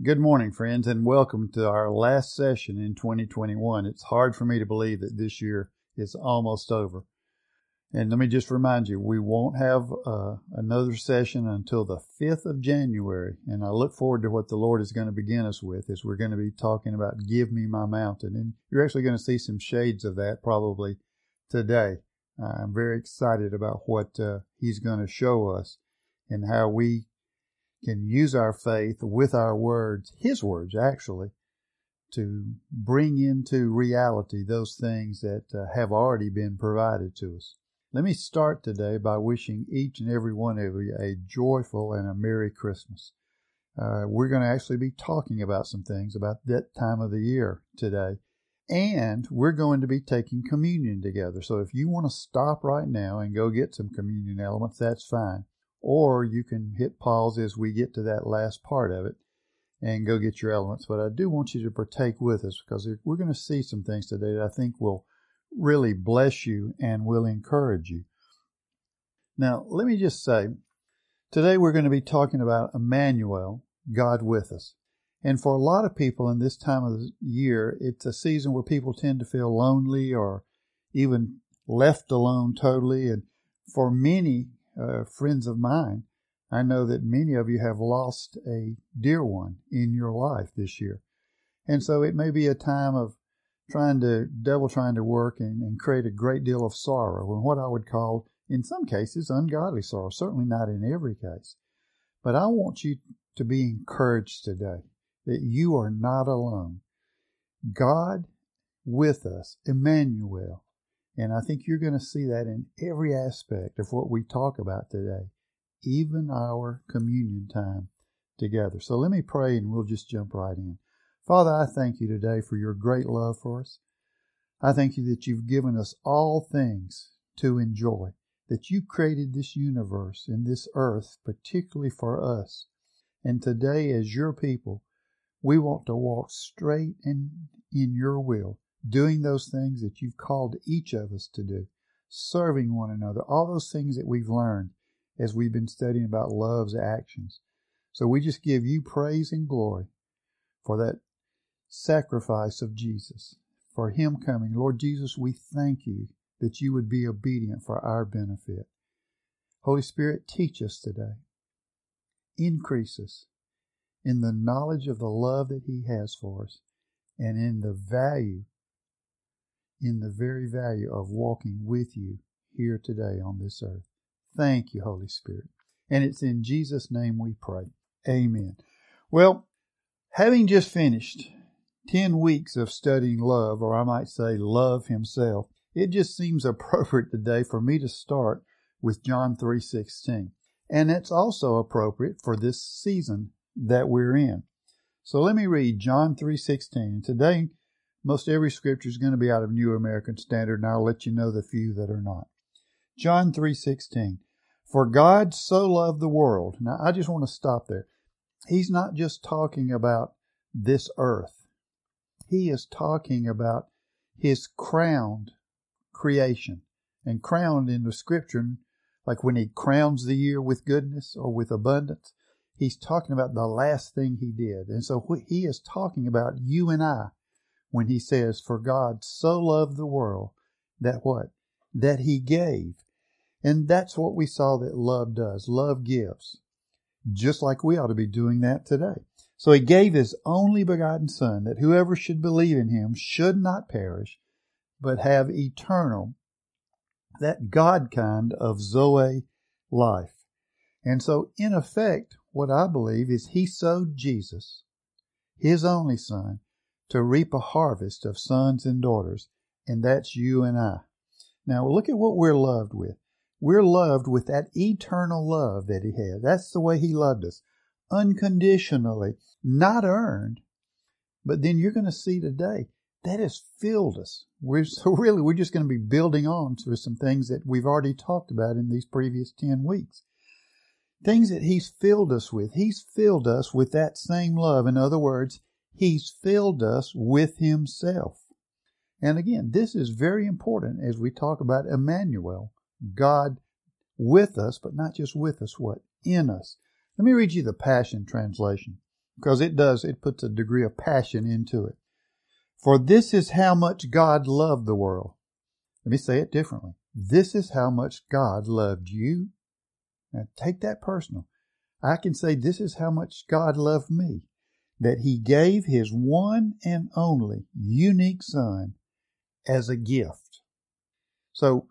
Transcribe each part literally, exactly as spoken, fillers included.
Good morning, friends, and welcome to our last session in twenty twenty-one. It's hard for me to believe that this year is almost over. And let me just remind you, we won't have uh, another session until the fifth of January. And I look forward to what the Lord is going to begin us with, as we're going to be talking about Give Me My Mountain. And you're actually going to see some shades of that probably today. Uh, I'm very excited about what uh, He's going to show us and how we can use our faith with our words, His words actually, to bring into reality those things that uh, have already been provided to us. Let me start today by wishing each and every one of you a joyful and a Merry Christmas. Uh, we're going to actually be talking about some things about that time of the year today. And we're going to be taking communion together. So if you want to stop right now and go get some communion elements, that's fine. Or you can hit pause as we get to that last part of it and go get your elements. But I do want you to partake with us, because we're going to see some things today that I think will really bless you and will encourage you. Now, let me just say, today we're going to be talking about Emmanuel, God with us. And for a lot of people in this time of the year, it's a season where people tend to feel lonely or even left alone totally. And for many uh, friends of mine, I know that many of you have lost a dear one in your life this year. And so it may be a time of trying to, devil trying to work and, and create a great deal of sorrow, and what I would call, in some cases, ungodly sorrow. Certainly not in every case. But I want you to be encouraged today that you are not alone. God with us, Emmanuel. And I think you're going to see that in every aspect of what we talk about today, even our communion time together. So let me pray and we'll just jump right in. Father, I thank you today for your great love for us. I thank you that you've given us all things to enjoy, that you created this universe and this earth particularly for us. And today, as your people, we want to walk straight in, in your will, doing those things that you've called each of us to do, serving one another, all those things that we've learned as we've been studying about love's actions. So we just give you praise and glory for that sacrifice of Jesus, for him coming. Lord Jesus, we thank you that you would be obedient for our benefit. Holy Spirit, teach us today. Increase us in the knowledge of the love that he has for us, and in the value, in the very value of walking with you here today on this earth. Thank you, Holy Spirit. And it's in Jesus' name we pray. Amen. Well, having just finished ten weeks of studying love, or I might say love himself, it just seems appropriate today for me to start with John three sixteen. And it's also appropriate for this season that we're in. So let me read John three sixteen. Today, most every scripture is going to be out of New American Standard, and I'll let you know the few that are not. John three sixteen. For God so loved the world. Now, I just want to stop there. He's not just talking about this earth. He is talking about his crowned creation. And crowned in the scripture, like when he crowns the year with goodness or with abundance, he's talking about the last thing he did. And so he is talking about you and I when he says, for God so loved the world that what? That he gave. And that's what we saw that love does. Love gives. Just like we ought to be doing that today. So he gave his only begotten Son, that whoever should believe in him should not perish, but have eternal, that God kind of Zoe life. And so in effect, what I believe is he sowed Jesus, his only Son, to reap a harvest of sons and daughters. And that's you and I. Now look at what we're loved with. We're loved with that eternal love that he had. That's the way he loved us. Unconditionally, not earned. But then you're going to see today that has filled us. We're so really, we're just going to be building on to some things that we've already talked about in these previous ten weeks. Things that he's filled us with. He's filled us with that same love. In other words, he's filled us with himself. And again, this is very important as we talk about Emmanuel, God with us, but not just with us, what? In us. Let me read you the Passion Translation. because it does, it puts a degree of passion into it. For this is how much God loved the world. Let me say it differently. This is how much God loved you. Now take that personal. I can say this is how much God loved me, that he gave his one and only unique son as a gift. So,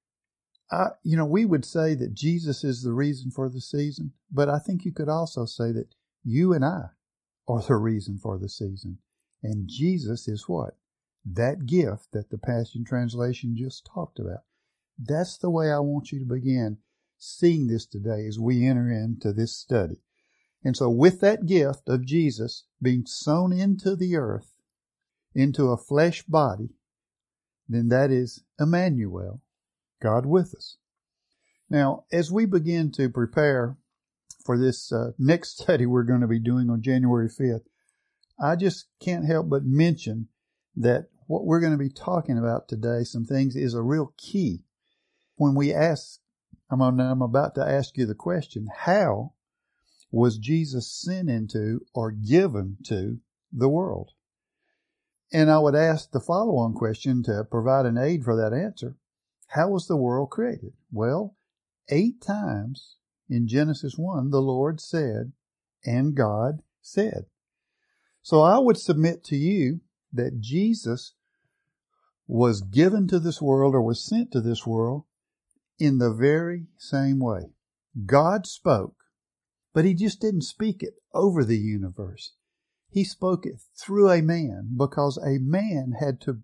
I, you know, we would say that Jesus is the reason for the season, but I think you could also say that you and I are the reason for the season. And Jesus is what? That gift that the Passion Translation just talked about. That's the way I want you to begin seeing this today as we enter into this study. And so with that gift of Jesus being sown into the earth, into a flesh body, then that is Emmanuel, God with us. Now, as we begin to prepare for this uh, next study we're going to be doing on January fifth, I just can't help but mention that what we're going to be talking about today, some things, is a real key. When we ask, I'm, on, I'm about to ask you the question, how was Jesus sent into or given to the world? And I would ask the follow-on question to provide an aid for that answer. How was the world created? Well, eight times in Genesis one, the Lord said, and God said. So I would submit to you that Jesus was given to this world or was sent to this world in the very same way. God spoke, but he just didn't speak it over the universe. He spoke it through a man because a man had to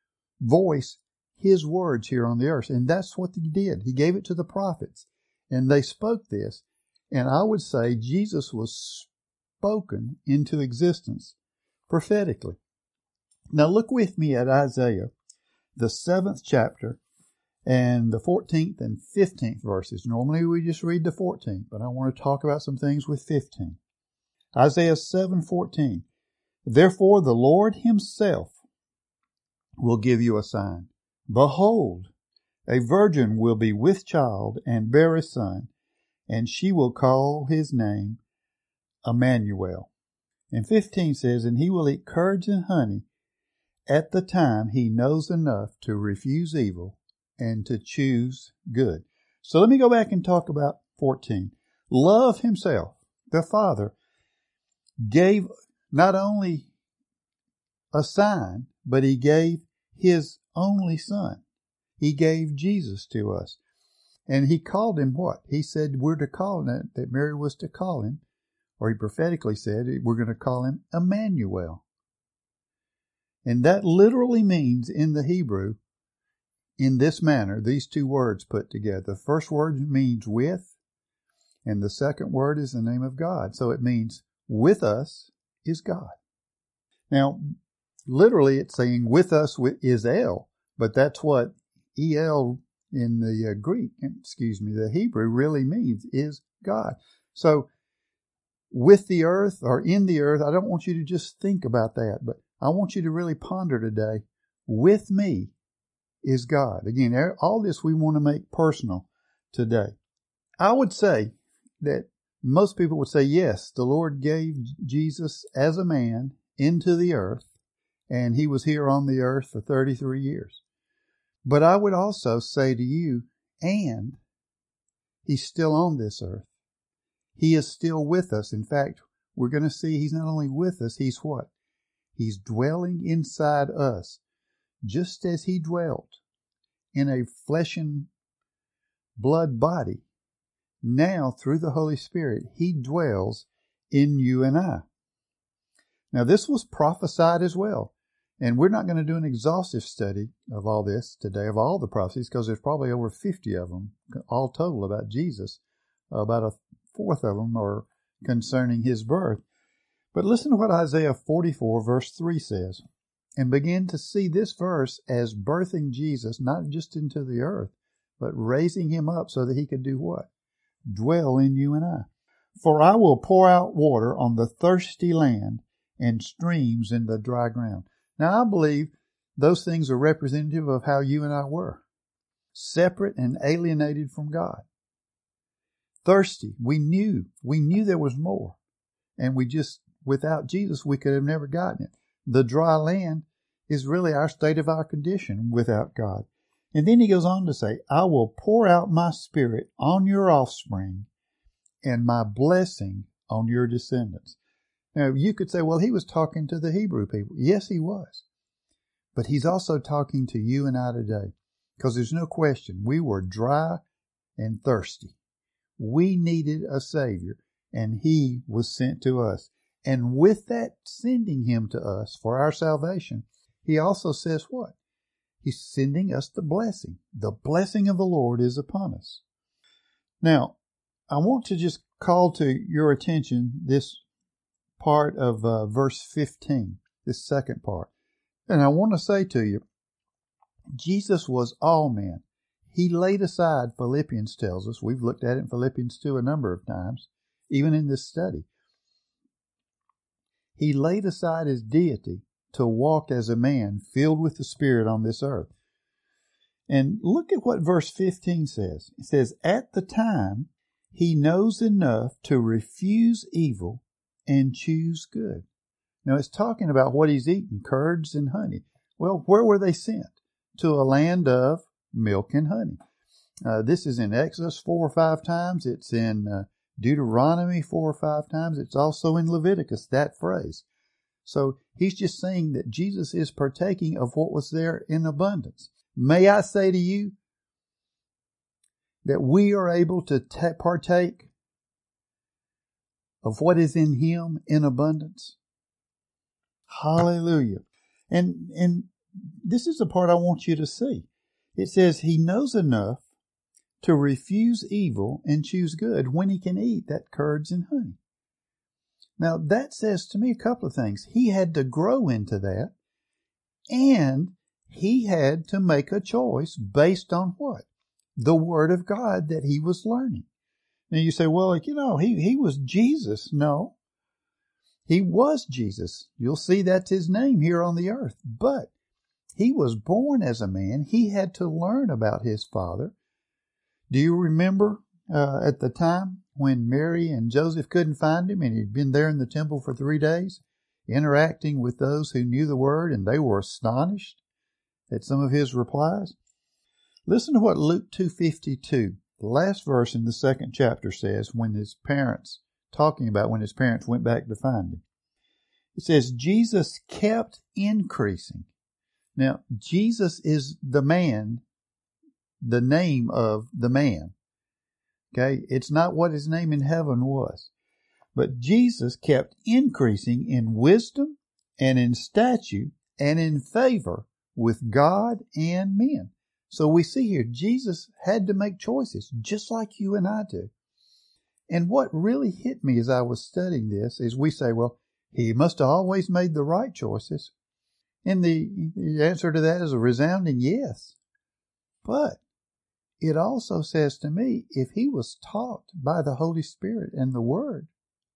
voice his words here on the earth. And that's what he did. He gave it to the prophets and they spoke this. And I would say Jesus was spoken into existence prophetically. Now look with me at Isaiah, the seventh chapter, and the fourteenth and fifteenth verses. Normally we just read the fourteenth, but I want to talk about some things with fifteen. Isaiah seven fourteen. Therefore the Lord himself will give you a sign. Behold, a virgin will be with child and bear a son, and she will call his name Emmanuel. And fifteen says, and he will eat curds and honey at the time he knows enough to refuse evil and to choose good. So let me go back and talk about fourteen. Love himself, the Father, gave not only a sign, but he gave his only son. He gave Jesus to us. And he called him what? He said we're to call him, that Mary was to call him, or he prophetically said we're going to call him Emmanuel. And that literally means in the Hebrew, in this manner, these two words put together. The first word means with, and the second word is the name of God. So it means with us is God. Now, literally it's saying with us is El, but that's what E L in the uh, Greek, excuse me, the Hebrew really means is God. So with the earth or in the earth, I don't want you to just think about that, but I want you to really ponder today, with me is God. Again, all this we want to make personal today. I would say that most people would say, yes, the Lord gave Jesus as a man into the earth, and he was here on the earth for thirty-three years. But I would also say to you, and he's still on this earth. He is still with us. In fact, we're going to see he's not only with us, he's what? He's dwelling inside us, just as he dwelt in a flesh and blood body. Now, through the Holy Spirit, he dwells in you and I. Now, this was prophesied as well. And we're not going to do an exhaustive study of all this today, of all the prophecies, because there's probably over fifty of them, all total, about Jesus. About a fourth of them are concerning his birth. But listen to what Isaiah forty-four, verse three says, and begin to see this verse as birthing Jesus, not just into the earth, but raising him up so that he could do what? Dwell in you and I. For I will pour out water on the thirsty land and streams in the dry ground. Now, I believe those things are representative of how you and I were. Separate and alienated from God. Thirsty. We knew. We knew there was more. And we just without Jesus, we could have never gotten it. The dry land is really our state of our condition without God. And then he goes on to say, I will pour out my spirit on your offspring and my blessing on your descendants. Now, you could say, well, he was talking to the Hebrew people. Yes, he was. But he's also talking to you and I today, because there's no question we were dry and thirsty. We needed a Savior, and he was sent to us. And with that sending him to us for our salvation, he also says what? He's sending us the blessing. The blessing of the Lord is upon us. Now, I want to just call to your attention this part of uh, verse fifteen, this second part. And I want to say to you, Jesus was all men. He laid aside, Philippians tells us, we've looked at it in Philippians two a number of times, even in this study. He laid aside his deity to walk as a man filled with the Spirit on this earth. And look at what verse fifteen says. It says, at the time, he knows enough to refuse evil and choose good. Now, it's talking about what he's eating, curds and honey. Well, where were they sent? To a land of milk and honey. Uh, this is in Exodus four or five times. It's in uh, Deuteronomy four or five times. It's also in Leviticus, that phrase. So he's just saying that Jesus is partaking of what was there in abundance. May I say to you that we are able to ta- partake of what is in him in abundance? Hallelujah. And, and this is the part I want you to see. It says he knows enough to refuse evil and choose good when he can eat that curds and honey. Now, that says to me a couple of things. He had to grow into that, and he had to make a choice based on what? The Word of God that he was learning. Now, you say, well, you know, he, he was Jesus. No, he was Jesus. You'll see that's his name here on the earth. But he was born as a man. He had to learn about his Father. Do you remember uh, at the time when Mary and Joseph couldn't find him, and he'd been there in the temple for three days, interacting with those who knew the Word, and they were astonished at some of his replies? Listen to what Luke two fifty-two, the last verse in the second chapter, says when his parents, talking about when his parents went back to find him. It says, Jesus kept increasing. Now, Jesus is the man, the name of the man. Okay, it's not what his name in heaven was. But Jesus kept increasing in wisdom and in stature and in favor with God and men. So we see here, Jesus had to make choices, just like you and I do. And what really hit me as I was studying this is we say, well, he must have always made the right choices. And the, the answer to that is a resounding yes. But it also says to me, if he was taught by the Holy Spirit and the Word,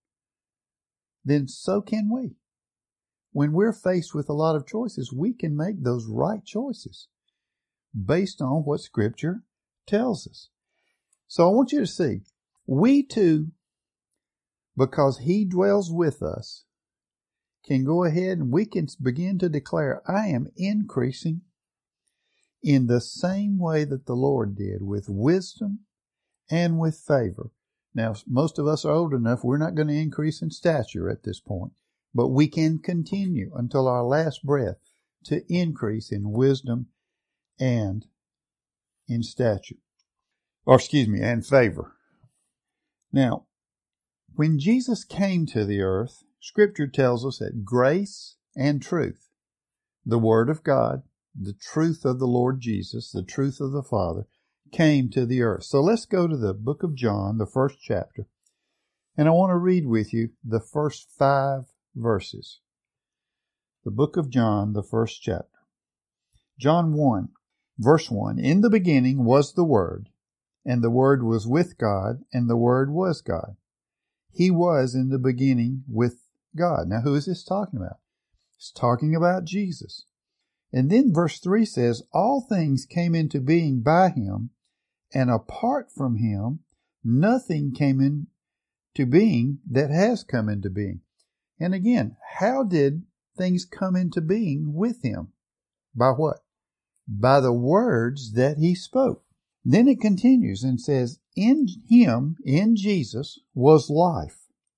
then so can we. When we're faced with a lot of choices, we can make those right choices based on what Scripture tells us. So I want you to see, we too, because he dwells with us, can go ahead and we can begin to declare, I am increasing in the same way that the Lord did, with wisdom and with favor. Now, most of us are old enough, we're not going to increase in stature at this point, but we can continue until our last breath to increase in wisdom and in stature. Or excuse me, and favor. Now, when Jesus came to the earth, Scripture tells us that grace and truth, the Word of God, the truth of the Lord Jesus, the truth of the Father, came to the earth. So let's go to the book of John, the first chapter. And I want to read with you the first five verses. The book of John, the first chapter. John one, verse one. In the beginning was the Word, and the Word was with God, and the Word was God. He was in the beginning with God. Now, who is this talking about? It's talking about Jesus. And then verse three says, all things came into being by him, and apart from him, nothing came into being that has come into being. And again, how did things come into being with him? By what? By the words that he spoke. Then it continues and says, in him, in Jesus, was life.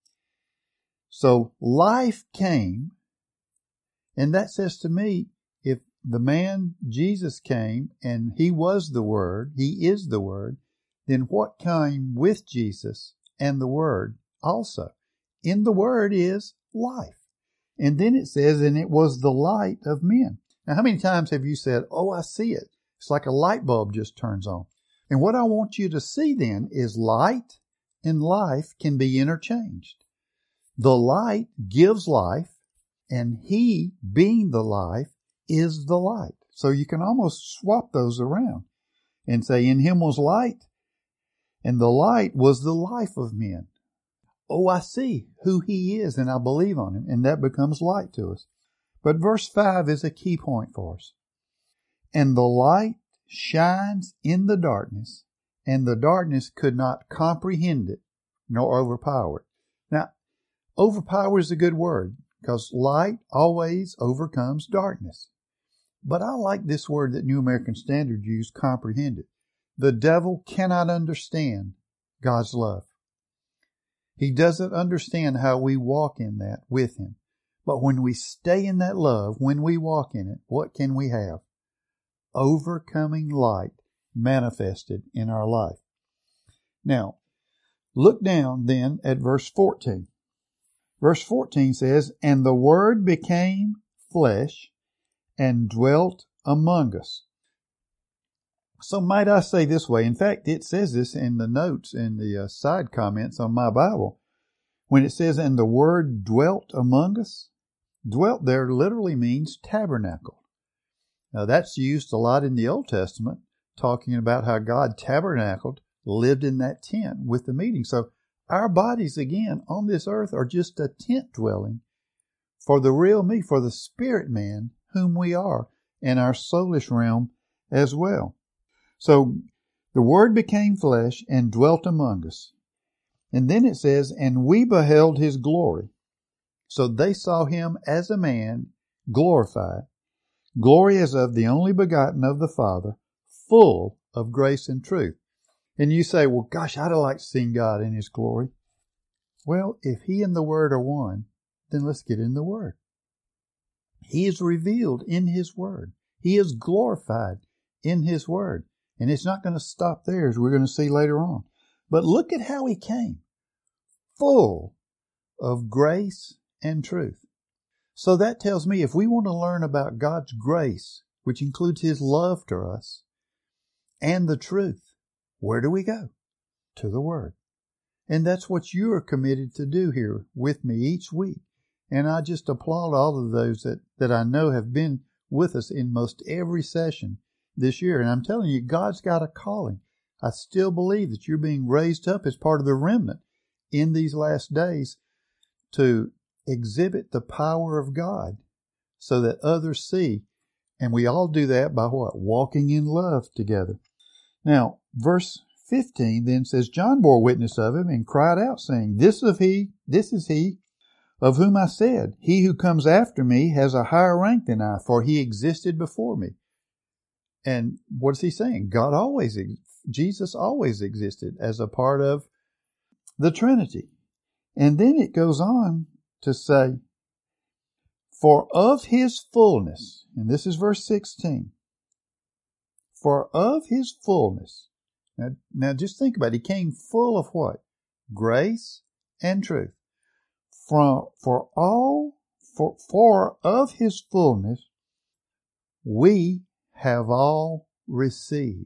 So life came, and that says to me, if the man Jesus came and he was the Word, he is the Word, then what came with Jesus and the Word also? In the Word is life. And then it says, and it was the light of men. Now, how many times have you said, oh, I see it? It's like a light bulb just turns on. And what I want you to see then is light and life can be interchanged. The light gives life, and he, being the life, is the light. So you can almost swap those around and say, in him was light, and the light was the life of men. Oh, I see who he is, and I believe on him, and that becomes light to us. But verse five is a key point for us. And the light shines in the darkness, and the darkness could not comprehend it, nor overpower it. Now, overpower is a good word, because light always overcomes darkness. But I like this word that New American Standard used, comprehend it. The devil cannot understand God's love. He doesn't understand how we walk in that with him. But when we stay in that love, when we walk in it, what can we have? Overcoming light manifested in our life. Now, look down then at verse fourteen. Verse fourteen says, and the Word became flesh and dwelt among us. So might I say this way, in fact, it says this in the notes, in the uh, side comments on my Bible. When it says, and the Word dwelt among us, dwelt there literally means tabernacle. Now that's used a lot in the Old Testament, talking about how God tabernacled, lived in that tent with the meeting. So our bodies, again, on this earth are just a tent dwelling for the real me, for the spirit man whom we are, and our soulish realm as well. So the Word became flesh and dwelt among us. And then it says, and we beheld his glory. So they saw him as a man glorified, glory as of the only begotten of the Father, full of grace and truth. And you say, well, gosh, I'd like to see God in his glory. Well, if he and the Word are one, then let's get in the Word. He is revealed in his Word. He is glorified in his Word. And it's not going to stop there, as we're going to see later on. But look at how he came. Full of grace and truth. So that tells me if we want to learn about God's grace, which includes his love to us, and the truth, where do we go? To the Word. And that's what you are committed to do here with me each week. And I just applaud all of those that, that I know have been with us in most every session this year. And I'm telling you, God's got a calling. I still believe that you're being raised up as part of the remnant in these last days to exhibit the power of God so that others see. And we all do that by what? Walking in love together. Now, verse fifteen then says, John bore witness of him and cried out, saying, This of he, this is he of whom I said, He who comes after me has a higher rank than I, for he existed before me. And what is he saying? God always, Jesus always existed as a part of the Trinity. And then it goes on to say, For of his fullness, and this is verse sixteen, for of his fullness. Now, now just think about it. He came full of what? Grace and truth. From, for all, for, for of his fullness, we have all received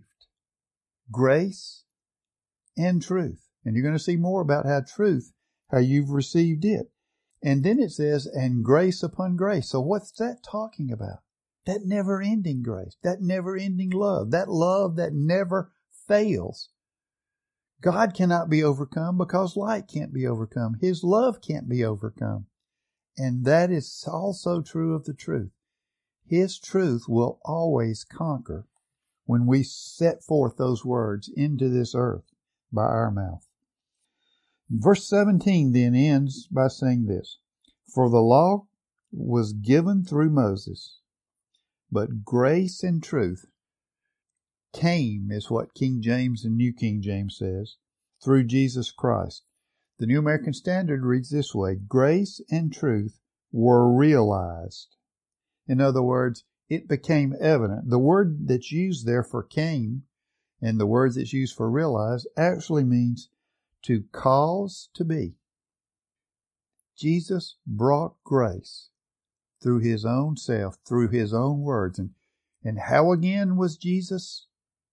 grace and truth. And you're going to see more about how truth, how you've received it. And then it says, and grace upon grace. So what's that talking about? That never-ending grace, that never-ending love, that love that never fails. God cannot be overcome because light can't be overcome. His love can't be overcome. And that is also true of the truth. His truth will always conquer when we set forth those words into this earth by our mouth. Verse seventeen then ends by saying this, For the law was given through Moses, but grace and truth came, is what King James and New King James says, through Jesus Christ. The New American Standard reads this way: grace and truth were realized. In other words, it became evident. The word that's used there for came and the word that's used for realize actually means to cause to be. Jesus brought grace through his own self, through his own words. And, and how again was Jesus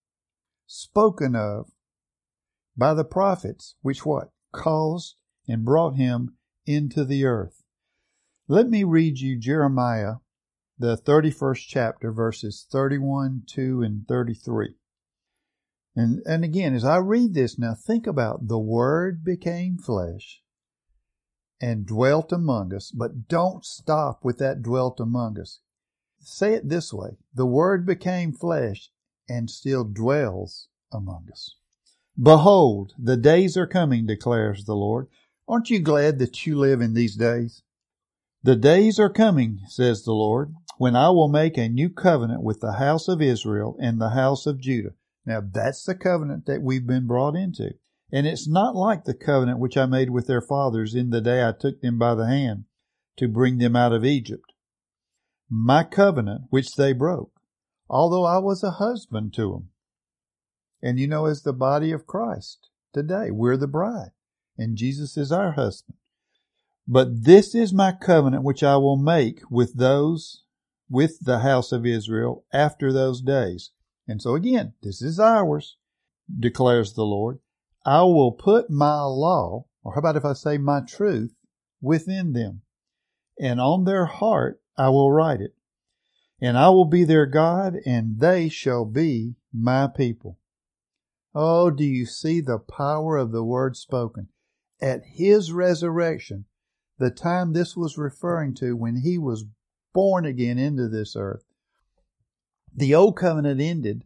spoken of by the prophets, which what? Caused and brought him into the earth. Let me read you Jeremiah, the thirty-first chapter, verses thirty-one, two, and thirty-three. And, and again, as I read this now, think about the Word became flesh and dwelt among us, but don't stop with that dwelt among us. Say it this way: the Word became flesh and still dwells among us. Behold, the days are coming, declares the Lord. Aren't you glad that you live in these days? The days are coming, says the Lord, when I will make a new covenant with the house of Israel and the house of Judah. Now that's the covenant that we've been brought into. And it's not like the covenant which I made with their fathers in the day I took them by the hand to bring them out of Egypt. My covenant which they broke, although I was a husband to them. And you know, as the body of Christ today, we're the bride, and Jesus is our husband. But this is my covenant which I will make with those, with the house of Israel after those days. And so again, this is ours, declares the Lord. I will put my law, or how about if I say my truth, within them, and on their heart I will write it. And I will be their God, and they shall be my people. Oh, do you see the power of the word spoken? At his resurrection, the time this was referring to when he was born again into this earth, the old covenant ended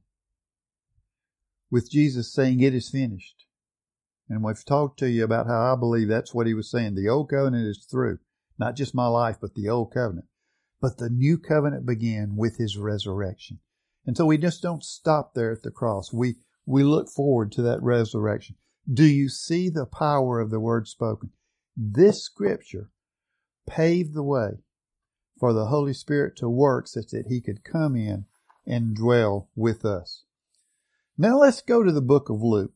with Jesus saying, "It is finished." And we've talked to you about how I believe that's what he was saying. The old covenant is through. Not just my life, but the old covenant. But the new covenant began with his resurrection. And so we just don't stop there at the cross. We We look forward to that resurrection. Do you see the power of the word spoken? This scripture paved the way for the Holy Spirit to work such that he could come in and dwell with us. Now let's go to the book of Luke.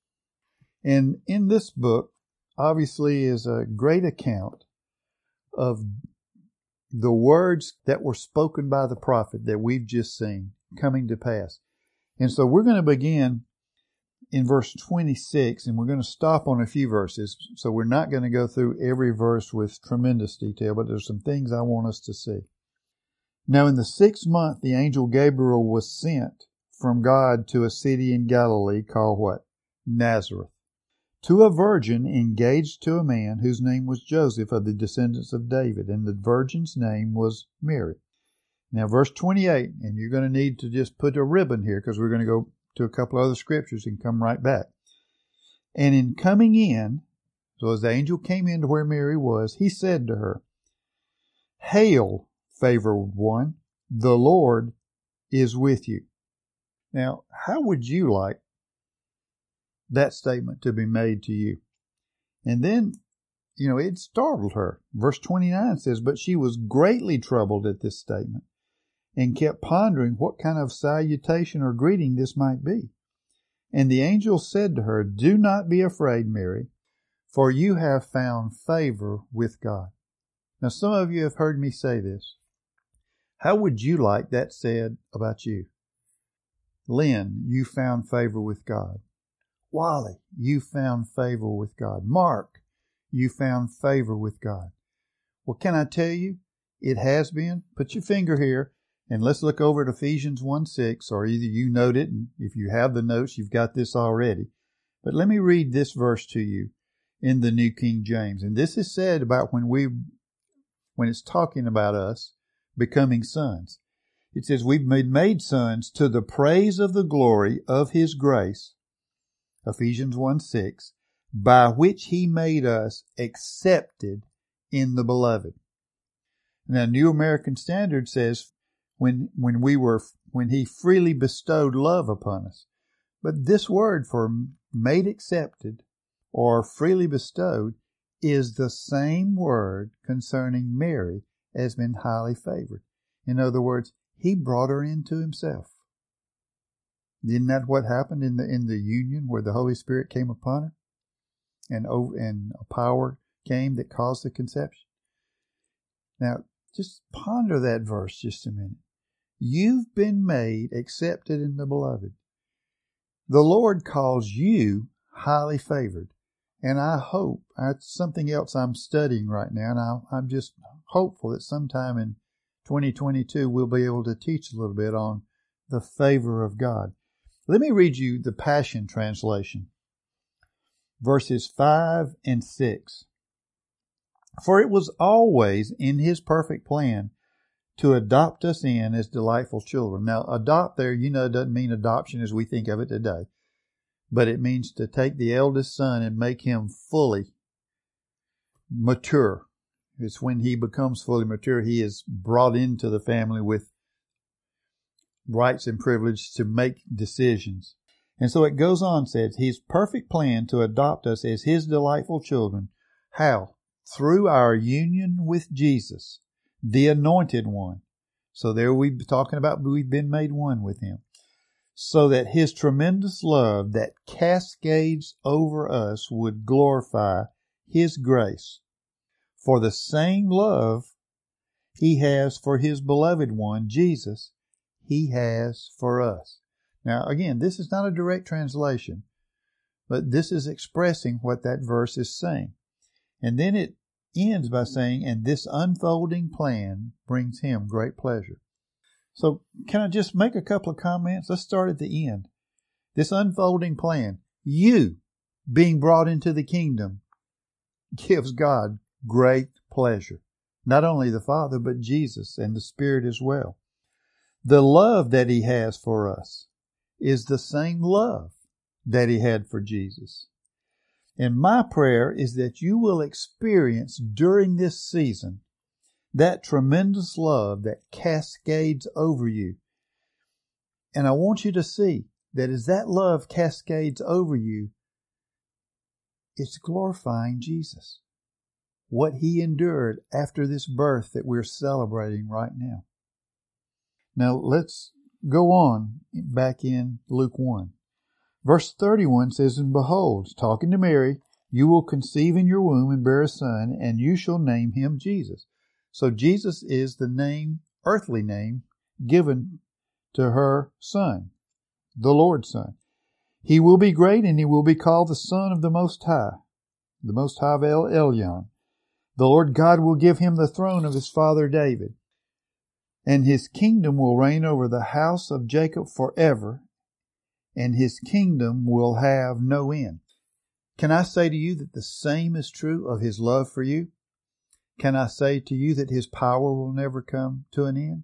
And in this book, obviously, is a great account of the words that were spoken by the prophet that we've just seen coming to pass. And so we're going to begin in verse twenty-six, and we're going to stop on a few verses. So we're not going to go through every verse with tremendous detail, but there's some things I want us to see. Now in the sixth month, the angel Gabriel was sent from God to a city in Galilee called what? Nazareth, to a virgin engaged to a man whose name was Joseph, of the descendants of David, and the virgin's name was Mary. Now, verse twenty-eight, and you're going to need to just put a ribbon here because we're going to go to a couple other scriptures and come right back. And in coming in, so as the angel came in to where Mary was, he said to her, "Hail, favored one, the Lord is with you." Now, how would you like that statement to be made to you? And then, you know, it startled her. Verse twenty-nine says, "But she was greatly troubled at this statement, and kept pondering what kind of salutation or greeting this might be. And the angel said to her, 'Do not be afraid, Mary, for you have found favor with God.'" Now, some of you have heard me say this. How would you like that said about you? Lynn, you found favor with God. Wally, you found favor with God. Mark, you found favor with God. Well, can I tell you, it has been. Put your finger here. And let's look over at Ephesians one six, or either you note it, and if you have the notes, you've got this already. But let me read this verse to you in the New King James. And this is said about when we, when it's talking about us becoming sons. It says, "We've been made sons to the praise of the glory of his grace," Ephesians one six, "by which he made us accepted in the beloved." Now, New American Standard says when, when we were, when he freely bestowed love upon us. But this word for made accepted or freely bestowed is the same word concerning Mary as been highly favored. In other words, he brought her into himself. Isn't that what happened in the in the union where the Holy Spirit came upon her, and over and a power came that caused the conception? Now, just ponder that verse just a minute. You've been made accepted in the beloved. The Lord calls you highly favored. And I hope, that's something else I'm studying right now, and I, I'm just hopeful that sometime in twenty twenty-two we'll be able to teach a little bit on the favor of God. Let me read you the Passion Translation, verses five and six. For it was always in his perfect plan to adopt us in as delightful children. Now, adopt there, you know, doesn't mean adoption as we think of it today, but it means to take the eldest son and make him fully mature. It's when he becomes fully mature, he is brought into the family with rights and privilege to make decisions. And so it goes on, says, his perfect plan to adopt us as his delightful children. How? Through our union with Jesus, the Anointed One. So there we're talking about we've been made one with him. So that his tremendous love that cascades over us would glorify his grace. For the same love he has for his beloved one, Jesus, he has for us. Now, again, this is not a direct translation, but this is expressing what that verse is saying. And then it ends by saying, and this unfolding plan brings him great pleasure. So can I just make a couple of comments? Let's start at the end. This unfolding plan, you being brought into the kingdom, gives God great pleasure. Not only the Father, but Jesus and the Spirit as well. The love that he has for us is the same love that he had for Jesus. And my prayer is that you will experience during this season that tremendous love that cascades over you. And I want you to see that as that love cascades over you, it's glorifying Jesus. What he endured after this birth that we're celebrating right now. Now let's go on back in Luke one. Verse thirty-one says, and behold, talking to Mary, you will conceive in your womb and bear a son, and you shall name him Jesus. So Jesus is the name, earthly name, given to her son, the Lord's Son. He will be great, and he will be called the Son of the Most High, the Most High of El Elyon. The Lord God will give him the throne of his father David, and his kingdom will reign over the house of Jacob forever, and his kingdom will have no end. Can I say to you that the same is true of his love for you? Can I say to you that his power will never come to an end?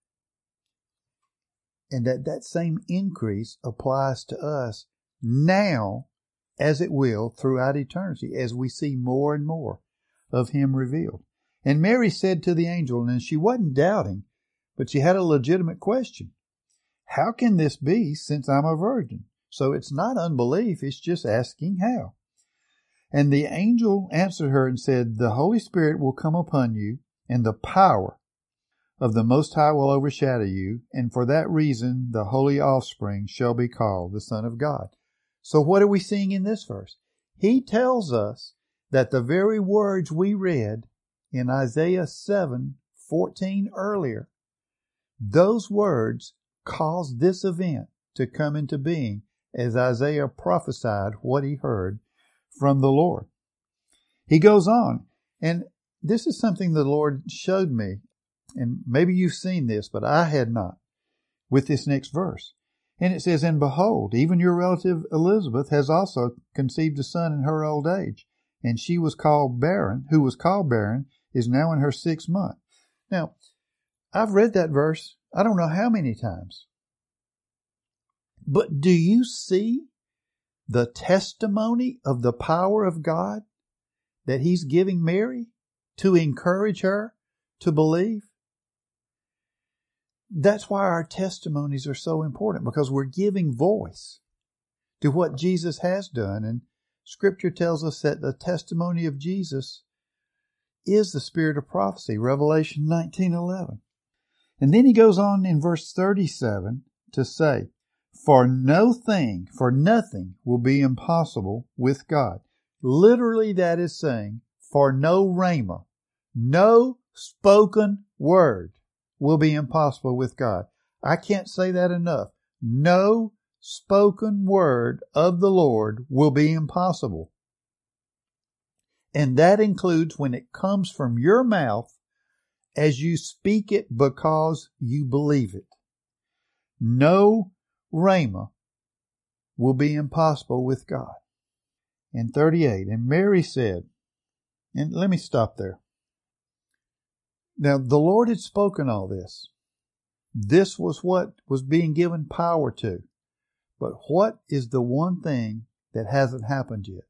And that that same increase applies to us now as it will throughout eternity as we see more and more of him revealed. And Mary said to the angel, and she wasn't doubting, but she had a legitimate question. How can this be since I'm a virgin? So it's not unbelief, it's just asking how. And the angel answered her and said, the Holy Spirit will come upon you, and the power of the Most High will overshadow you, and for that reason the holy offspring shall be called the Son of God. So what are we seeing in this verse? He tells us that the very words we read in Isaiah seven fourteen earlier, those words caused this event to come into being as Isaiah prophesied what he heard from the Lord. He goes on, and this is something the Lord showed me, and maybe you've seen this, but I had not, with this next verse. And it says, and behold, even your relative Elizabeth has also conceived a son in her old age, and she was called barren, who was called barren, is now in her sixth month. Now, I've read that verse, I don't know how many times. But do you see the testimony of the power of God that he's giving Mary to encourage her to believe? That's why our testimonies are so important, because we're giving voice to what Jesus has done. And Scripture tells us that the testimony of Jesus is the spirit of prophecy, Revelation nineteen eleven. And then he goes on in verse thirty-seven to say, for no thing, for nothing will be impossible with God. Literally that is saying, for no rhema, no spoken word will be impossible with God. I can't say that enough. No spoken word of the Lord will be impossible. And that includes when it comes from your mouth as you speak it because you believe it. No rhema will be impossible with God. And thirty-eight, and Mary said, and let me stop there. Now, the Lord had spoken all this. This was what was being given power to. But what is the one thing that hasn't happened yet?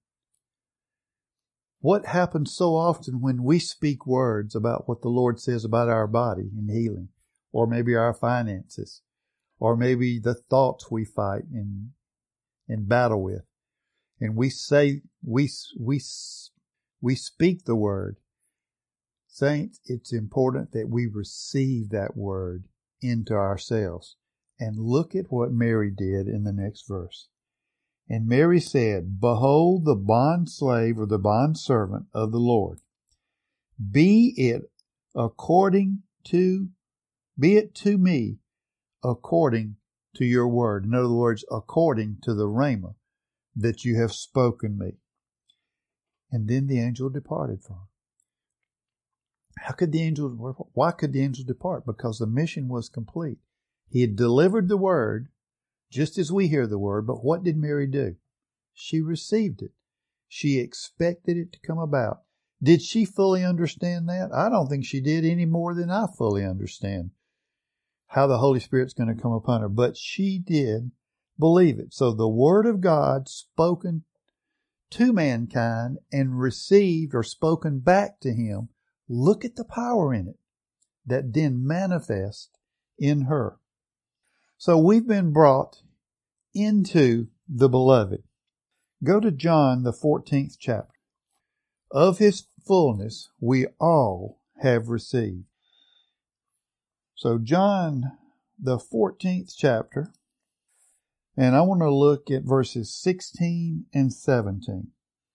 What happens so often when we speak words about what the Lord says about our body and healing, or maybe our finances, or maybe the thoughts we fight and in battle with, and we say we we we speak the word. Saints, it's important that we receive that word into ourselves. And look at what Mary did in the next verse. And Mary said, behold the bond slave or the bond servant of the Lord. Be it according to, be it to me according to your word. In other words, according to the rhema that you have spoken me. And then the angel departed from her. How could the angel, why could the angel depart? Because the mission was complete. He had delivered the word, just as we hear the word, but what did Mary do? She received it. She expected it to come about. Did she fully understand that? I don't think she did any more than I fully understand how the Holy Spirit's going to come upon her, but she did believe it. So the word of God spoken to mankind and received or spoken back to him, look at the power in it that then manifests in her. So we've been brought into the beloved. Go to John, the fourteenth chapter. Of his fullness we all have received. So John, the fourteenth chapter, and I want to look at verses sixteen and seventeen.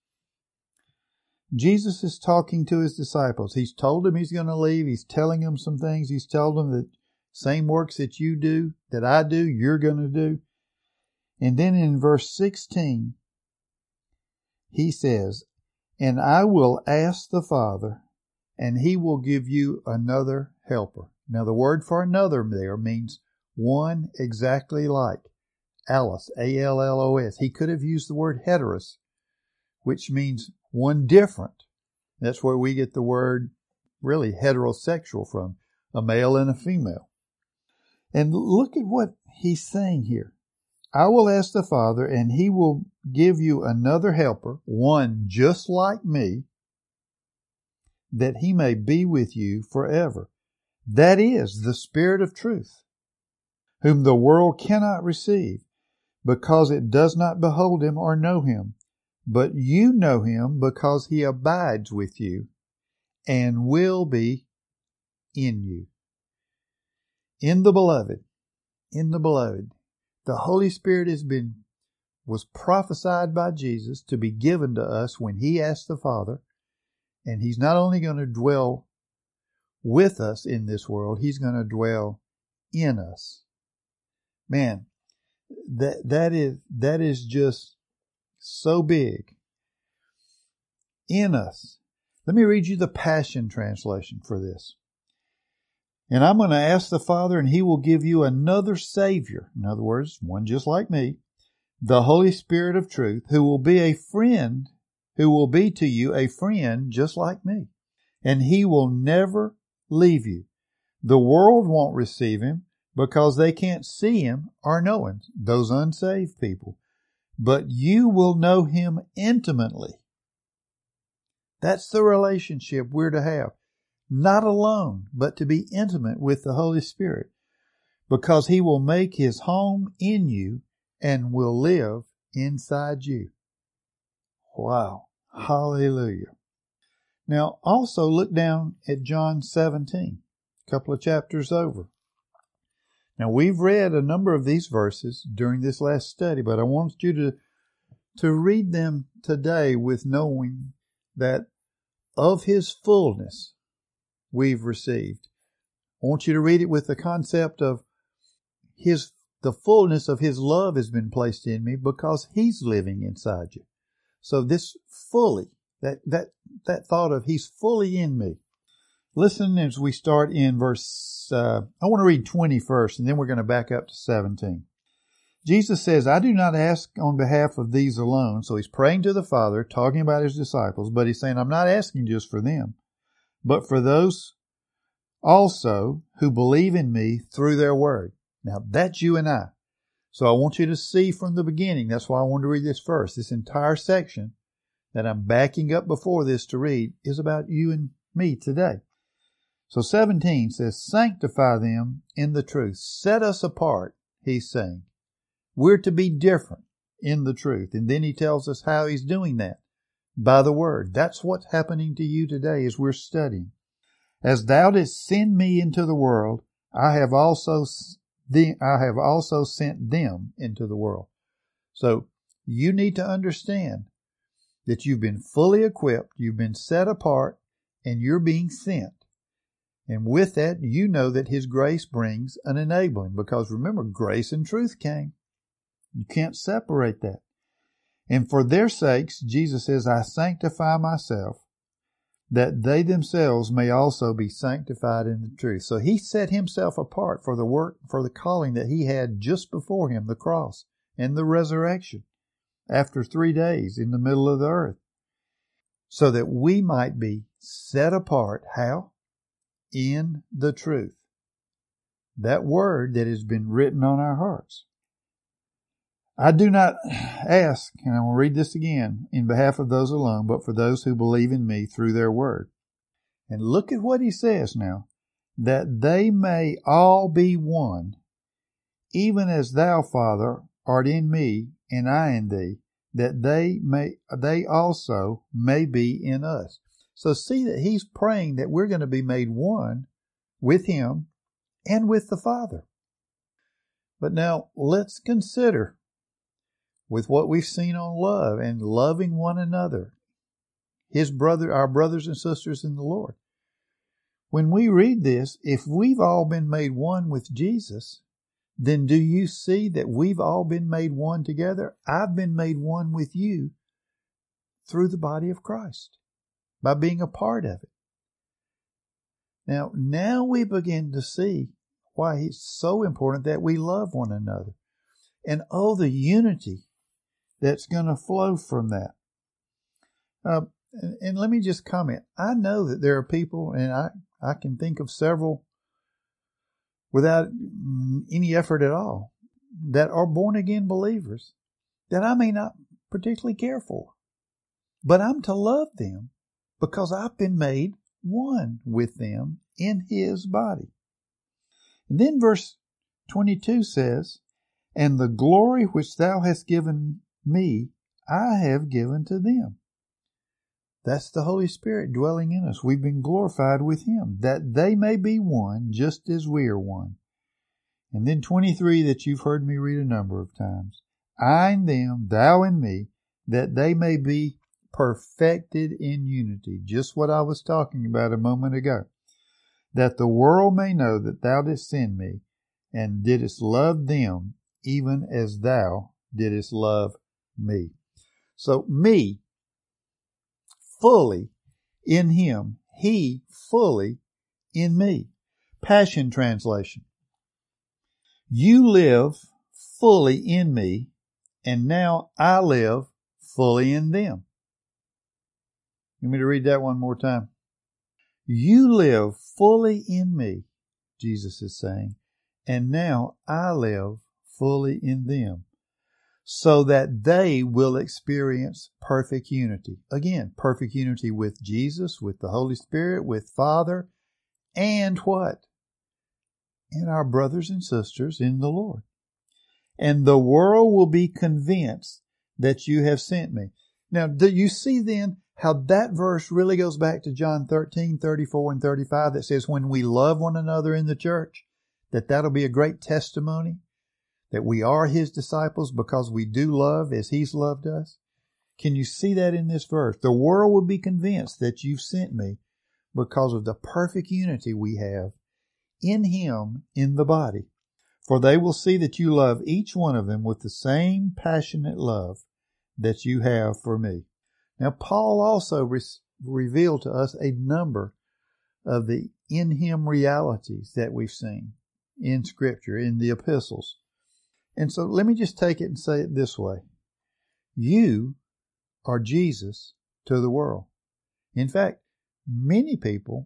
Jesus is talking to his disciples. He's told them he's going to leave. He's telling them some things. He's told them that same works that you do, that I do, you're going to do. And then in verse sixteen, he says, and I will ask the Father, and he will give you another helper. Now the word for another there means one exactly like. Allos, A L L O S. He could have used the word heteros, which means one different. That's where we get the word really heterosexual from, a male and a female. And look at what he's saying here. I will ask the Father, and he will give you another helper, one just like me, that he may be with you forever. That is the Spirit of truth, whom the world cannot receive, because it does not behold him or know him. But you know him because he abides with you and will be in you. In the beloved, in the beloved, the Holy Spirit has been, was prophesied by Jesus to be given to us when he asked the Father. And he's not only going to dwell with us in this world, he's going to dwell in us. Man, that, that is, that is just so big. In us. Let me read you the Passion Translation for this. And I'm going to ask the Father, and he will give you another Savior. In other words, one just like me, the Holy Spirit of truth, who will be a friend, who will be to you a friend just like me. And he will never leave you. The world won't receive him because they can't see him or know him, those unsaved people. But you will know him intimately. That's the relationship we're to have. not alone, but to be intimate with the Holy Spirit, because He will make His home in you and will live inside you. Wow. Hallelujah. Now, also look down at John seventeen, a couple of chapters over. Now, we've read a number of these verses during this last study, but I want you to, to read them today with knowing that of His fullness we've received. I want you to read it with the concept of His, the fullness of His love has been placed in me because He's living inside you. So this fully, that, that, that thought of He's fully in me. Listen as we start in verse, uh, I want to read twenty first, and then we're going to back up to seventeen. Jesus says, I do not ask on behalf of these alone. So He's praying to the Father, talking about His disciples, but He's saying, I'm not asking just for them, but for those also who believe in me through their word. Now, that's you and I. So I want you to see from the beginning, that's why I wanted to read this first. This entire section that I'm backing up before this to read is about you and me today. So seventeen says, sanctify them in the truth. Set us apart, He's saying. We're to be different in the truth. And then He tells us how He's doing that. By the word. That's what's happening to you today as we're studying. As thou didst send me into the world, I have also the, I have also sent them into the world. So you need to understand that you've been fully equipped, you've been set apart, and you're being sent. And with that, you know that His grace brings an enabling, because remember, grace and truth came. You can't separate that. And for their sakes, Jesus says, I sanctify myself, that they themselves may also be sanctified in the truth. So He set Himself apart for the work, for the calling that He had just before Him, the cross and the resurrection, after three days in the middle of the earth, so that we might be set apart. How? In the truth. That word that has been written on our hearts. I do not ask, and I will read this again, in behalf of those alone, but for those who believe in me through their word. And look at what He says now, that they may all be one, even as thou, Father, art in me, and I in thee, that they may, they also may be in us. So see that He's praying that we're going to be made one with Him and with the Father. But now let's consider, with what we've seen on love and loving one another, His brother, our brothers and sisters in the Lord. When we read this, if we've all been made one with Jesus, then do you see that we've all been made one together? I've been made one with you through the body of Christ, by being a part of it. Now, now we begin to see why it's so important that we love one another. And oh, the unity that's going to flow from that. Uh, and, and let me just comment. I know that there are people, and I, I can think of several without any effort at all, that are born-again believers that I may not particularly care for. But I'm to love them because I've been made one with them in His body. And then verse twenty-two says, and the glory which thou hast given me, I have given to them. That's the Holy Spirit dwelling in us. We've been glorified with Him, that they may be one just as we are one. And then twenty-three, that you've heard me read a number of times. I in them, thou in me, that they may be perfected in unity. Just what I was talking about a moment ago. That the world may know that thou didst send me, and didst love them, even as thou didst love me. So me, fully in Him, He fully in me. Passion Translation. You live fully in me, and now I live fully in them. You want me to read that one more time? You live fully in me, Jesus is saying, and now I live fully in them, so that they will experience perfect unity. Again, perfect unity with Jesus, with the Holy Spirit, with Father, and what? And our brothers and sisters in the Lord. And the world will be convinced that you have sent me. Now, do you see then how that verse really goes back to John thirteen, thirty-four and thirty-five that says when we love one another in the church, that that'll be a great testimony that we are His disciples because we do love as He's loved us? Can you see that in this verse? The world will be convinced that you've sent me because of the perfect unity we have in Him in the body. For they will see that you love each one of them with the same passionate love that you have for me. Now, Paul also re- revealed to us a number of the in Him realities that we've seen in Scripture, in the epistles. And so let me just take it and say it this way. You are Jesus to the world. In fact, many people,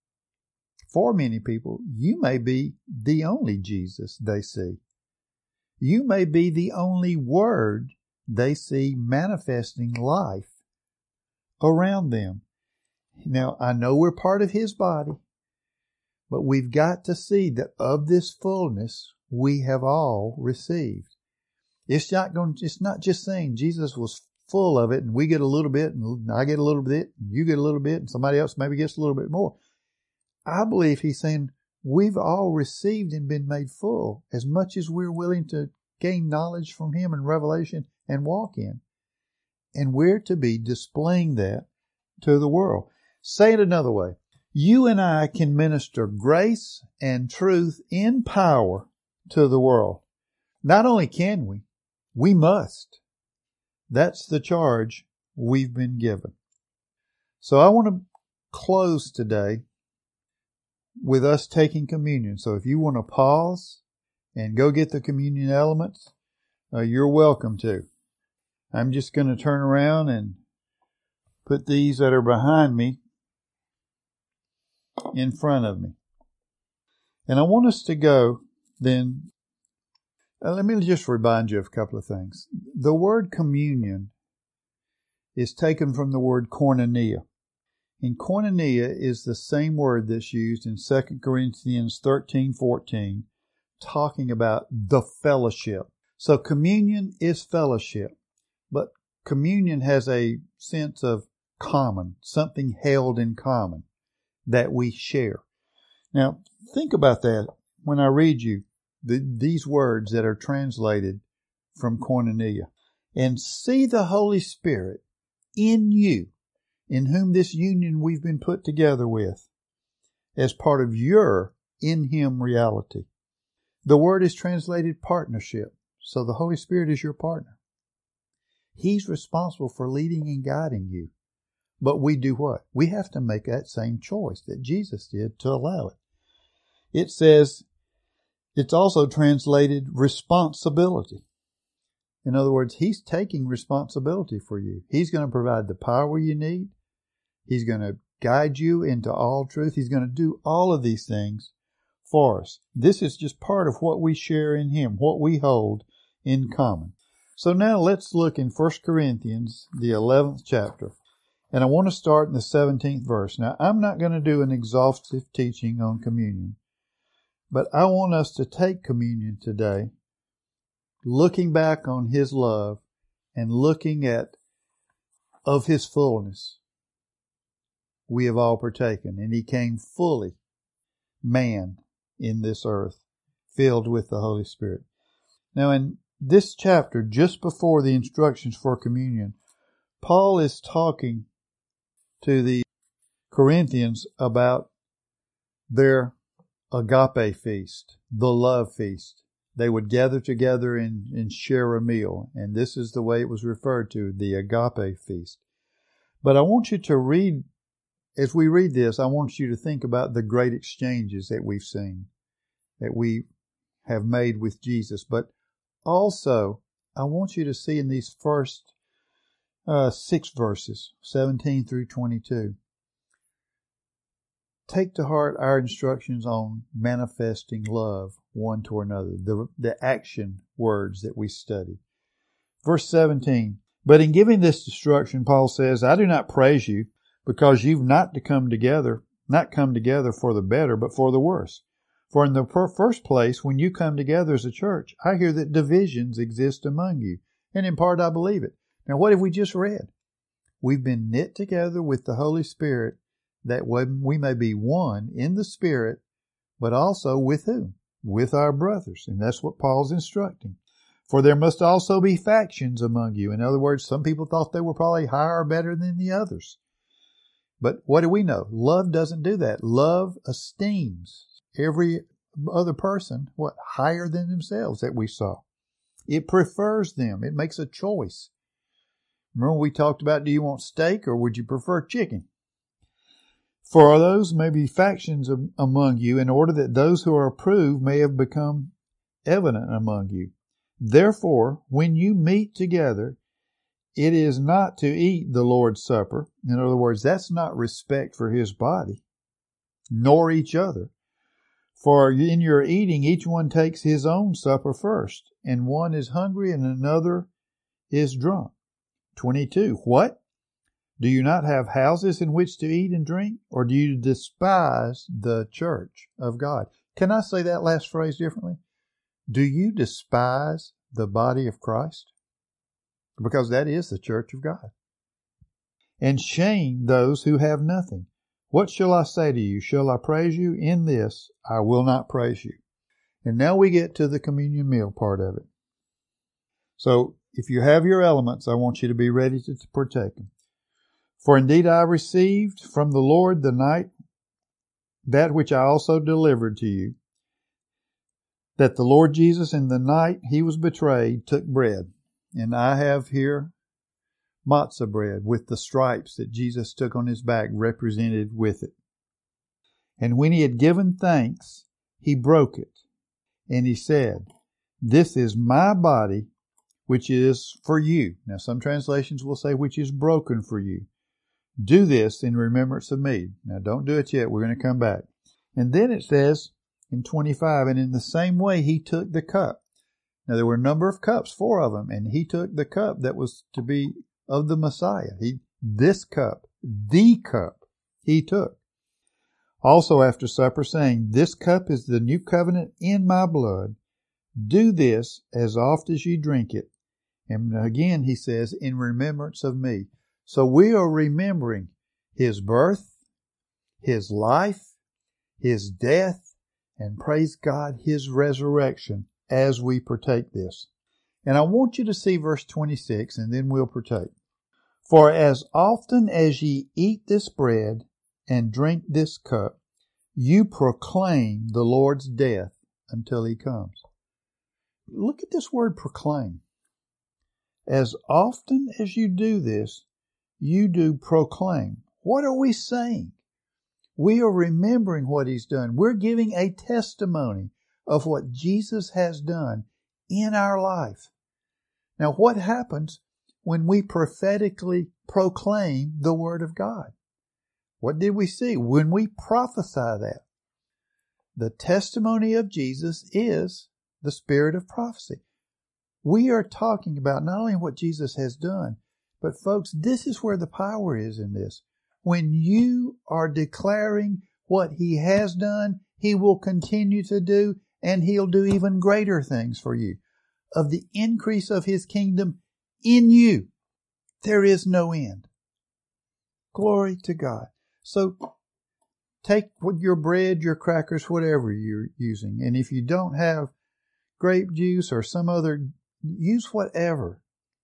for many people, you may be the only Jesus they see. You may be the only Word they see manifesting life around them. Now, I know we're part of His body, but we've got to see that of this fullness we have all received. It's not going. It's not just saying Jesus was full of it and we get a little bit and I get a little bit and you get a little bit and somebody else maybe gets a little bit more. I believe He's saying we've all received and been made full as much as we're willing to gain knowledge from Him and revelation and walk in. And we're to be displaying that to the world. Say it another way. You and I can minister grace and truth in power to the world. Not only can we, we must. That's the charge we've been given. So I want to close today with us taking communion. So if you want to pause and go get the communion elements, uh, you're welcome to. I'm just going to turn around and put these that are behind me in front of me. And I want us to go then. Uh, let me just remind you of a couple of things. The word communion is taken from the word koinonia. And koinonia is the same word that's used in Second Corinthians thirteen fourteen, talking about the fellowship. So communion is fellowship, but communion has a sense of common, something held in common that we share. Now, think about that when I read you the, these words that are translated from koinonia. And see the Holy Spirit in you, in whom this union we've been put together with, as part of your in Him reality. The word is translated partnership. So the Holy Spirit is your partner. He's responsible for leading and guiding you. But we do what? We have to make that same choice that Jesus did to allow it. It says, it's also translated responsibility. In other words, He's taking responsibility for you. He's going to provide the power you need. He's going to guide you into all truth. He's going to do all of these things for us. This is just part of what we share in Him, what we hold in common. So now let's look in First Corinthians, the eleventh chapter. And I want to start in the seventeenth verse. Now, I'm not going to do an exhaustive teaching on communion, but I want us to take communion today, looking back on His love and looking at of His fullness. We have all partaken, and He came fully man in this earth, filled with the Holy Spirit. Now, in this chapter, just before the instructions for communion, Paul is talking to the Corinthians about their agape feast, the love feast. They would gather together and, and share a meal. And this is the way it was referred to, the agape feast. But I want you to read, as we read this, I want you to think about the great exchanges that we've seen, that we have made with Jesus. But also, I want you to see in these first uh, six verses, seventeen through twenty-two, take to heart our instructions on manifesting love one to another, the, the action words that we studied. Verse seventeen, but in giving this instruction, Paul says, I do not praise you because you've not to come together not come together for the better, but for the worse. For in the per- first place, when you come together as a church, I hear that divisions exist among you. And in part, I believe it. Now, what have we just read? We've been knit together with the Holy Spirit that we may be one in the Spirit, but also with whom? With our brothers. And that's what Paul's instructing. For there must also be factions among you. In other words, some people thought they were probably higher or better than the others. But what do we know? Love doesn't do that. Love esteems every other person, what, higher than themselves that we saw. It prefers them. It makes a choice. Remember we talked about, do you want steak or would you prefer chicken? For those may be factions among you, in order that those who are approved may have become evident among you. Therefore, when you meet together, it is not to eat the Lord's Supper. In other words, that's not respect for His body, nor each other. For in your eating, each one takes his own supper first, and one is hungry and another is drunk. twenty-two. What? Do you not have houses in which to eat and drink? Or do you despise the church of God? Can I say that last phrase differently? Do you despise the body of Christ? Because that is the church of God. And shame those who have nothing. What shall I say to you? Shall I praise you? In this I will not praise you. And now we get to the communion meal part of it. So if you have your elements, I want you to be ready to partake them. For indeed I received from the Lord the night that which I also delivered to you, that the Lord Jesus in the night He was betrayed took bread. And I have here matzah bread with the stripes that Jesus took on His back represented with it. And when He had given thanks, He broke it. And He said, this is my body, which is for you. Now some translations will say, which is broken for you. Do this in remembrance of me. Now don't do it yet. We're going to come back. And then it says in twenty-five, and in the same way He took the cup. Now there were a number of cups, four of them, and He took the cup that was to be of the Messiah. He, this cup, the cup, He took. Also after supper, saying, this cup is the new covenant in my blood. Do this as oft as you drink it. And again, He says, in remembrance of me. So we are remembering His birth, His life, His death, and praise God, His resurrection as we partake this. And I want you to see verse twenty-six, and then we'll partake. For as often as ye eat this bread and drink this cup, you proclaim the Lord's death until He comes. Look at this word proclaim. As often as you do this, you do proclaim. What are we saying? We are remembering what He's done. We're giving a testimony of what Jesus has done in our life. Now, what happens when we prophetically proclaim the Word of God? What did we see? When we prophesy that, the testimony of Jesus is the spirit of prophecy. We are talking about not only what Jesus has done, but folks, this is where the power is in this. When you are declaring what He has done, He will continue to do, and He'll do even greater things for you. Of the increase of His kingdom in you, there is no end. Glory to God. So take your bread, your crackers, whatever you're using. And if you don't have grape juice or some other, use whatever.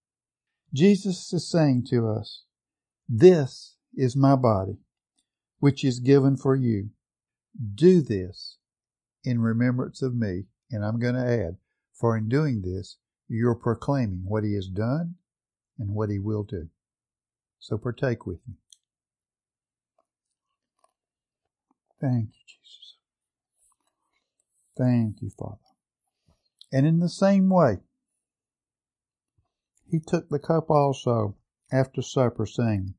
Jesus is saying to us, this is my body, which is given for you. Do this in remembrance of me. And I'm going to add, for in doing this, you're proclaiming what He has done and what He will do. So partake with me. Thank you, Jesus. Thank you, Father. And in the same way, He took the cup also after supper, saying,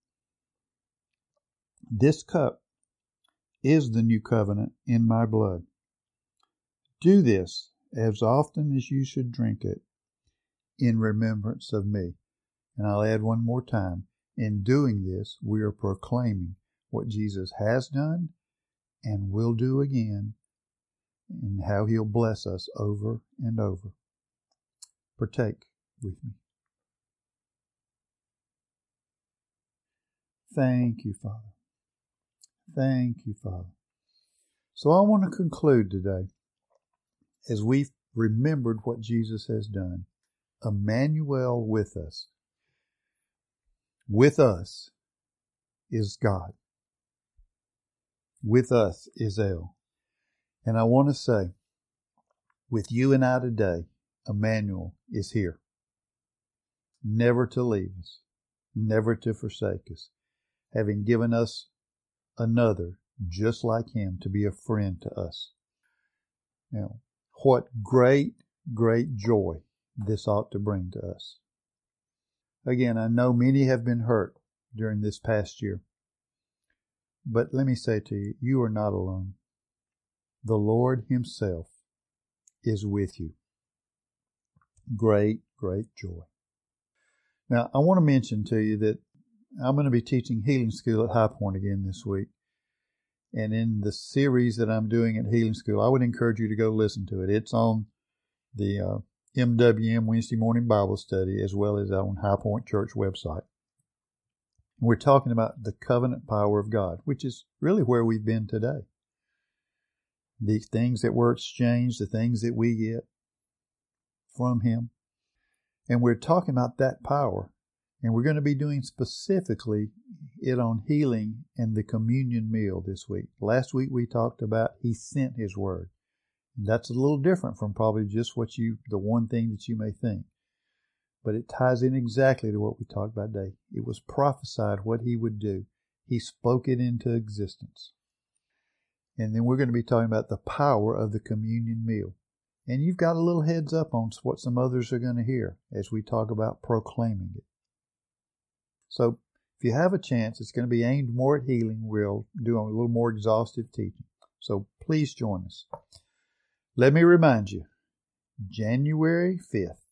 this cup is the new covenant in my blood. Do this as often as you should drink it in remembrance of me. And I'll add one more time. In doing this, we are proclaiming what Jesus has done and will do again, and how He'll bless us over and over. Partake with me. Thank you, Father. Thank you, Father. So I want to conclude today, as we've remembered what Jesus has done. Emmanuel with us. With us is God. With us is El. And I want to say, with you and I today, Emmanuel is here. Never to leave us, never to forsake us, having given us another just like Him to be a friend to us. Now, what great, great joy this ought to bring to us. Again, I know many have been hurt during this past year. But let me say to you, you are not alone. The Lord Himself is with you. Great, great joy. Now, I want to mention to you that I'm going to be teaching Healing School at High Point again this week. And in the series that I'm doing at Healing School, I would encourage you to go listen to it. It's on the uh, M W M Wednesday Morning Bible Study, as well as on High Point Church website. We're talking about the covenant power of God, which is really where we've been today. The things that were exchanged, the things that we get from Him. And we're talking about that power. And we're going to be doing specifically it on healing and the communion meal this week. Last week we talked about He sent His word. And that's a little different from probably just what you, the one thing that you may think. But it ties in exactly to what we talked about today. It was prophesied what He would do. He spoke it into existence. And then we're going to be talking about the power of the communion meal. And you've got a little heads up on what some others are going to hear as we talk about proclaiming it. So if you have a chance, it's going to be aimed more at healing. We'll do a little more exhaustive teaching. So please join us. Let me remind you, January fifth,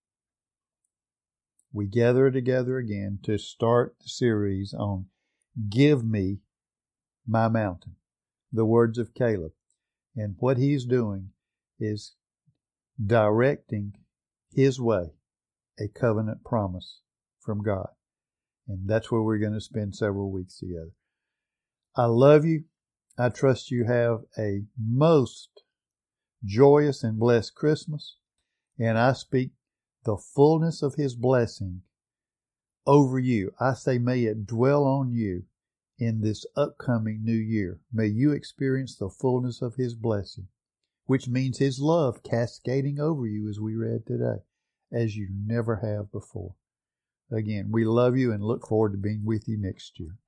we gather together again to start the series on Give Me My Mountain, the words of Caleb. And what he's doing is directing his way, a covenant promise from God. And that's where we're going to spend several weeks together. I love you. I trust you have a most joyous and blessed Christmas. And I speak the fullness of His blessing over you. I say, may it dwell on you in this upcoming new year. May you experience the fullness of His blessing, which means His love cascading over you, as we read today, as you never have before. Again, we love you and look forward to being with you next year.